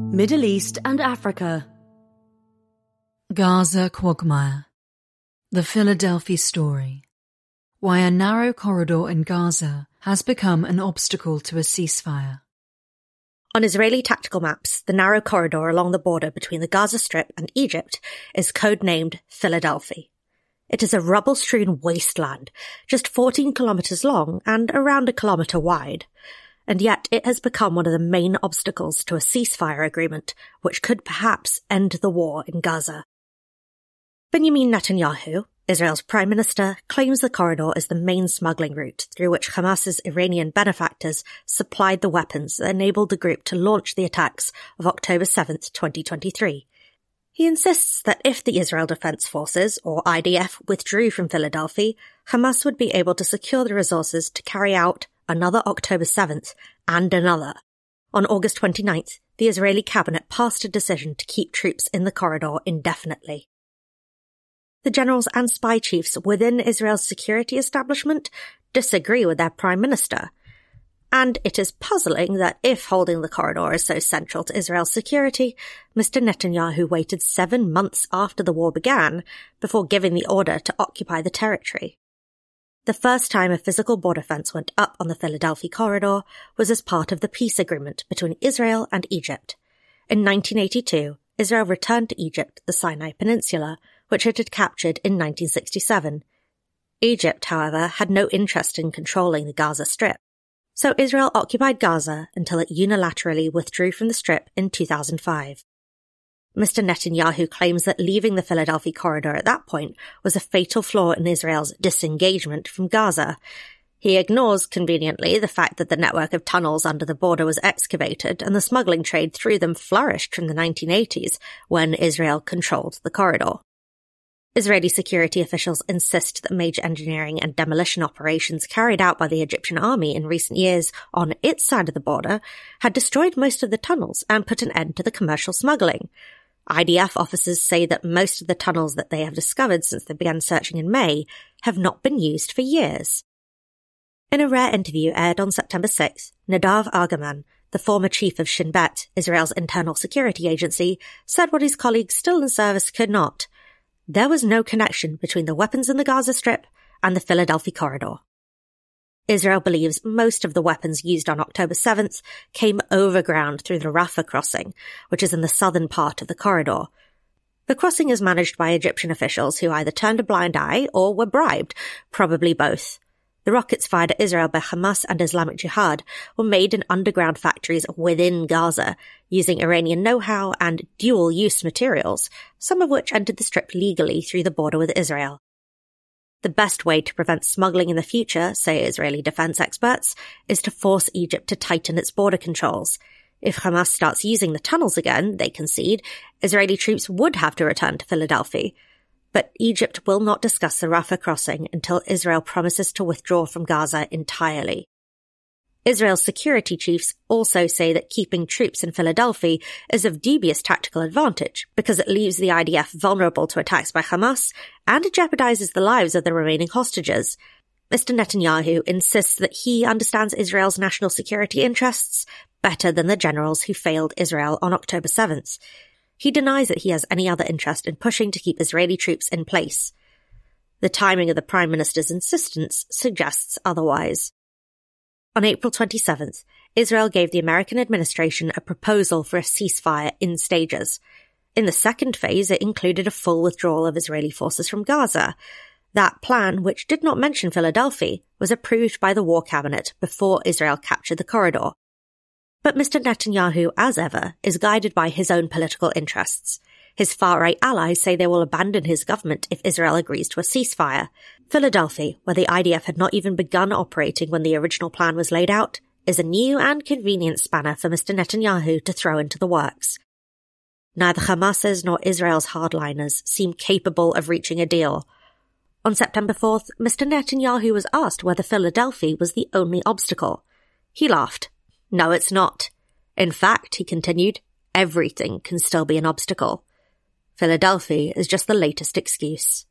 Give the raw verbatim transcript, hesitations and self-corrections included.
Middle East and Africa. Gaza quagmire. The Philadelphia story. Why a narrow corridor in Gaza has become an obstacle to a ceasefire. On Israeli tactical maps, the narrow corridor along the border between the Gaza Strip and Egypt is codenamed Philadelphia. It is a rubble-strewn wasteland, just fourteen kilometres long and around a kilometre wide. And yet it has become one of the main obstacles to a ceasefire agreement, which could perhaps end the war in Gaza. Benjamin Netanyahu, Israel's prime minister, claims the corridor is the main smuggling route through which Hamas's Iranian benefactors supplied the weapons that enabled the group to launch the attacks of October seventh, twenty twenty-three. He insists that if the Israel Defense Forces, or I D F, withdrew from Philadelphia, Hamas would be able to secure the resources to carry out another October seventh and another. On August twenty-ninth, the Israeli cabinet passed a decision to keep troops in the corridor indefinitely. The generals and spy chiefs within Israel's security establishment disagree with their prime minister. And it is puzzling that if holding the corridor is so central to Israel's security, Mister Netanyahu waited seven months after the war began before giving the order to occupy the territory. The first time a physical border fence went up on the Philadelphia corridor was as part of the peace agreement between Israel and Egypt. In nineteen eighty-two, Israel returned to Egypt the Sinai Peninsula, which it had captured in nineteen sixty-seven. Egypt, however, had no interest in controlling the Gaza Strip. So Israel occupied Gaza until it unilaterally withdrew from the Strip in two thousand five. Mister Netanyahu claims that leaving the Philadelphia corridor at that point was a fatal flaw in Israel's disengagement from Gaza. He ignores, conveniently, the fact that the network of tunnels under the border was excavated and the smuggling trade through them flourished from the nineteen eighties when Israel controlled the corridor. Israeli security officials insist that major engineering and demolition operations carried out by the Egyptian army in recent years on its side of the border had destroyed most of the tunnels and put an end to the commercial smuggling. I D F officers say that most of the tunnels that they have discovered since they began searching in May have not been used for years. In a rare interview aired on September sixth, Nadav Argaman, the former chief of Shin Bet, Israel's internal security agency, said what his colleagues still in service could not. There was no connection between the weapons in the Gaza Strip and the Philadelphia corridor. Israel believes most of the weapons used on October seventh came overground through the Rafah crossing, which is in the southern part of the corridor. The crossing is managed by Egyptian officials who either turned a blind eye or were bribed, probably both. The rockets fired at Israel by Hamas and Islamic Jihad were made in underground factories within Gaza, using Iranian know-how and dual-use materials, some of which entered the Strip legally through the border with Israel. The best way to prevent smuggling in the future, say Israeli defense experts, is to force Egypt to tighten its border controls. If Hamas starts using the tunnels again, they concede, Israeli troops would have to return to Philadelphia. But Egypt will not discuss the Rafah crossing until Israel promises to withdraw from Gaza entirely. Israel's security chiefs also say that keeping troops in Philadelphia is of dubious tactical advantage because it leaves the I D F vulnerable to attacks by Hamas and it jeopardizes the lives of the remaining hostages. Mister Netanyahu insists that he understands Israel's national security interests better than the generals who failed Israel on October seventh. He denies that he has any other interest in pushing to keep Israeli troops in place. The timing of the Prime Minister's insistence suggests otherwise. On April twenty-seventh, Israel gave the American administration a proposal for a ceasefire in stages. In the second phase, it included a full withdrawal of Israeli forces from Gaza. That plan, which did not mention Philadelphia, was approved by the War Cabinet before Israel captured the corridor. But Mister Netanyahu, as ever, is guided by his own political interests. His far-right allies say they will abandon his government if Israel agrees to a ceasefire. Philadelphia, where the I D F had not even begun operating when the original plan was laid out, is a new and convenient spanner for Mister Netanyahu to throw into the works. Neither Hamas's nor Israel's hardliners seem capable of reaching a deal. On September fourth, Mister Netanyahu was asked whether Philadelphia was the only obstacle. He laughed. No, it's not. In fact, he continued, everything can still be an obstacle. Philadelphia is just the latest excuse.